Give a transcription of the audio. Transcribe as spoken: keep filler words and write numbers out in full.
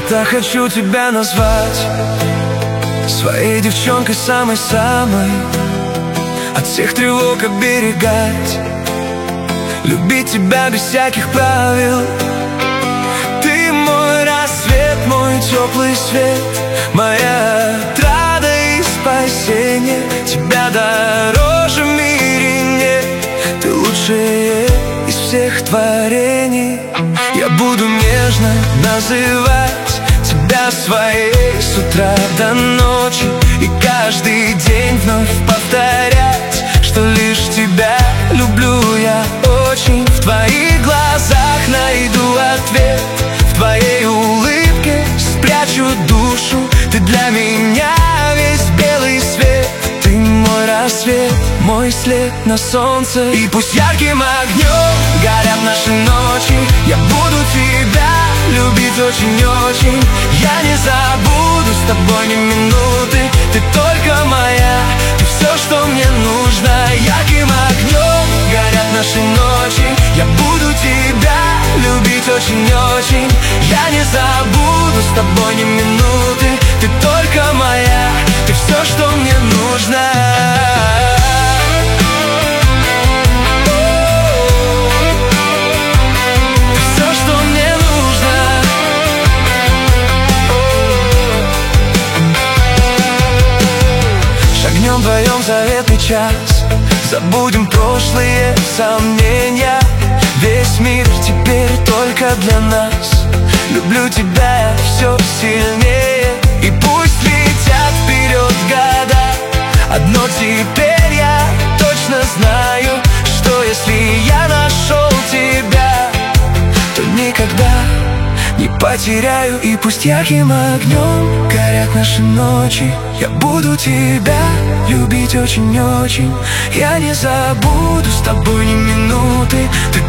так хочу тебя назвать своей девчонкой самой-самой, от всех тревог оберегать, любить тебя без всяких правил. Ты мой рассвет, мой теплый свет, моя отрада и спасение. Тебя дороже в мире нет, ты лучшая из всех творений. Я буду нежно называть тебя своей с утра до ночи, и каждый день вновь повторять, что лишь тебя люблю я очень. В твоих глазах найду ответ, в твоей улыбке спрячу душу. Ты для меня весь белый свет, ты мой рассвет, мой след на солнце. И пусть ярким огнем горят наши ночи, я буду тебя любить очень-очень. Я не забуду с тобой ни минуты, ты только моя, ты все, что мне нужно. Ярким огнем горят наши ночи, я буду тебя любить очень-очень. Я не забуду с тобой ни минуты, ты только моя, ты все, что мне нужно. Вдвоем заветный час, забудем прошлые сомнения. Весь мир теперь только для нас, люблю тебя я все сильнее. И пусть летят вперед года, одно теперь я точно знаю, что если я нашел тебя, то никогда не потеряю. И пусть ярким огнем горят наши ночи, я буду тебя любить очень-очень. Я не забуду с тобой ни минуты, ты